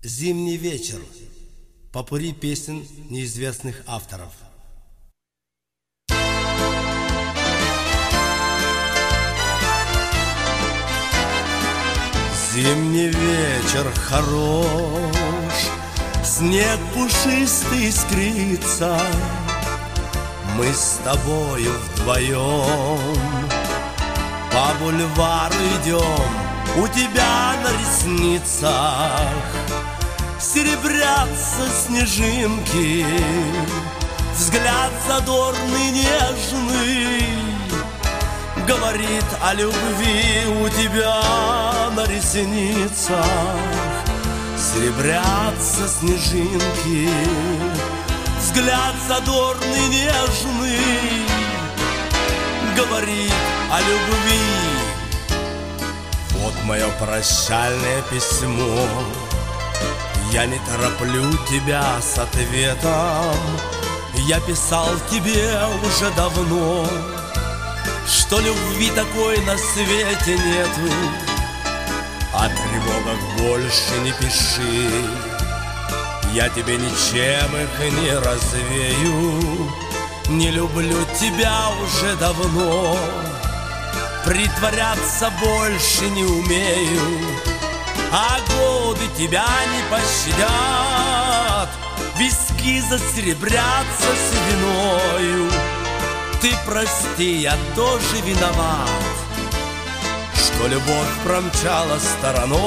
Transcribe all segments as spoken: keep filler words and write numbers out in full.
Зимний вечер. Попурри песен неизвестных авторов. Зимний вечер хорош, снег пушистый искрится. Мы с тобою вдвоем по бульвару идем, у тебя на ресницах серебрятся снежинки, взгляд задорный, нежный говорит о любви, у тебя на ресницах серебрятся снежинки, взгляд задорный, нежный говорит о любви. Вот мое прощальное письмо, я не тороплю тебя с ответом. Я писал тебе уже давно, что любви такой на свете нету. О тревогах больше не пиши, я тебе ничем их не развею. Не люблю тебя уже давно, притворяться больше не умею. А годы тебя не пощадят, виски засеребрятся сединою. Ты прости, я тоже виноват, что любовь промчала стороною.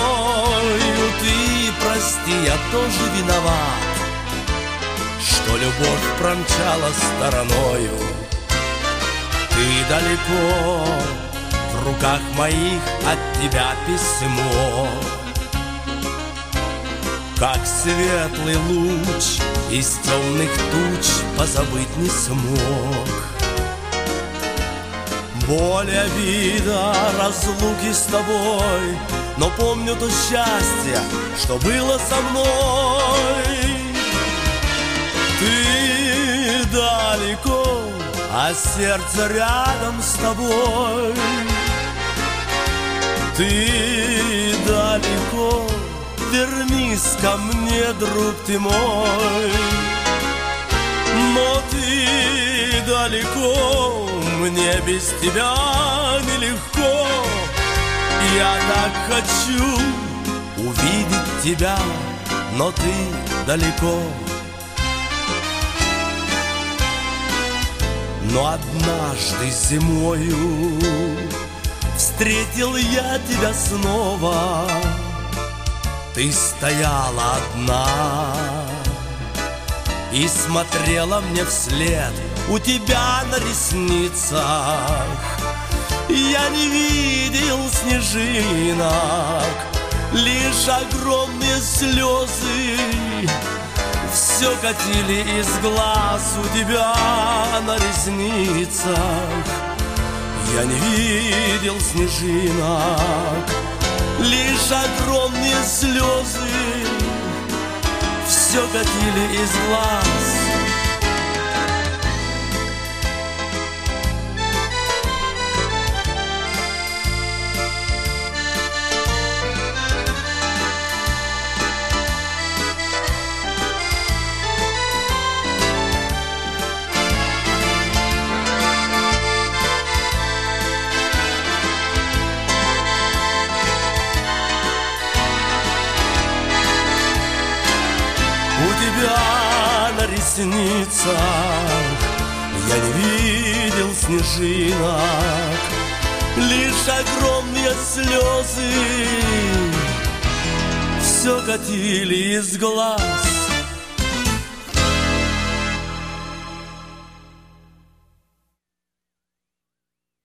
Ты прости, я тоже виноват, что любовь промчала стороною. Ты далеко, в руках моих от тебя письмо, как светлый луч из темных туч позабыть не смог. Боль обида разлуки с тобой, но помню то счастье, что было со мной. Ты далеко, а сердце рядом с тобой. Ты далеко, вернись ко мне, друг ты мой. Но ты далеко, мне без тебя нелегко. Я так хочу увидеть тебя, но ты далеко. Но однажды зимою встретил я тебя снова. Ты стояла одна и смотрела мне вслед, у тебя на ресницах я не видел снежинок, лишь огромные слезы все катили из глаз, у тебя на ресницах я не видел снежинок, лишь огромные слезы все катили из глаз. У тебя на ресницах я не видел снежинок, лишь огромные слезы все катили из глаз.